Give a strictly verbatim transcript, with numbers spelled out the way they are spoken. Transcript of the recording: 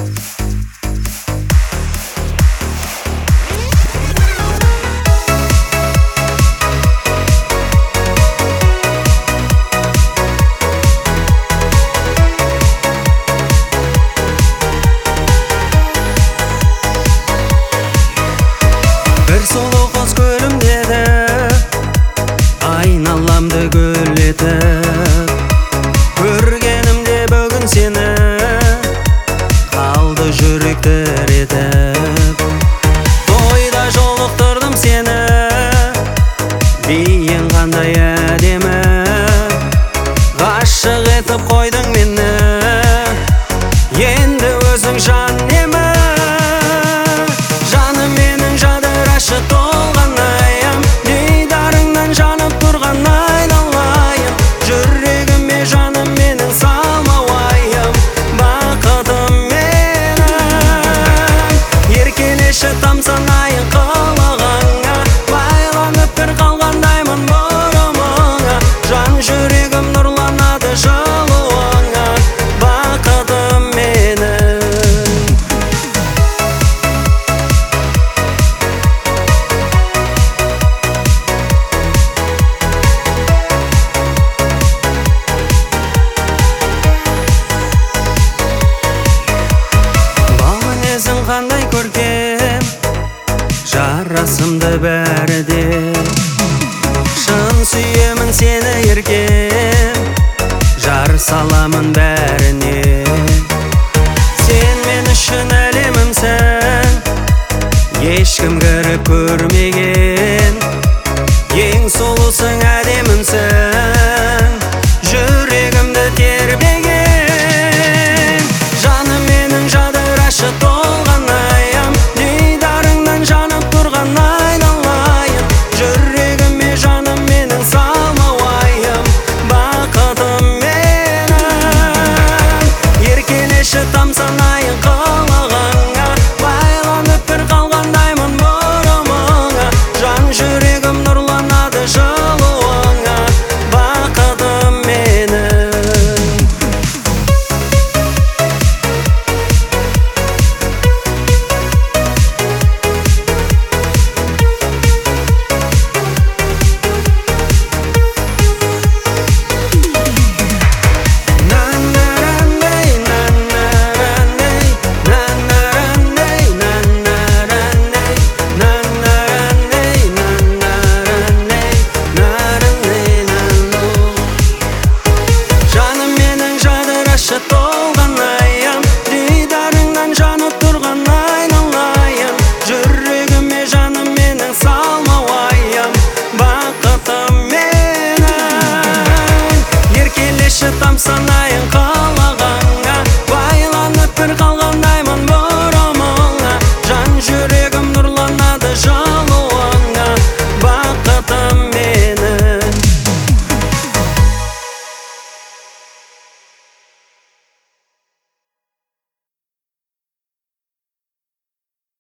Bir sulu qoz ko'limdedi, aynalamdı gülletip. Көргенімде бүгін сені, қалды жүректер етіп. Тойда жолықтырдым сені, биің қандай әдемі. Ғашық етіп қойдың мені, енді өзің жан емі. Жаным менің жадырашы толған айым, дидарыңнан жанып тұрған айналайым. Жүрегіме жаным менің салма уайым, бақытым менің. Еркелеші тамсанайын қылығыңа, байланып бір қалғандаймын бұрымыңа. Жан жүрегім нұрланады жылуыңа, бақытым менің. Қандай көркем, жарасымды бәрі де. Шын сүйемін сені еркем, жар саламын бәріне. Сен мен үшін әлемімсің, ешкім кіріп көрмеген. Ең сұлусың, әдемімсің.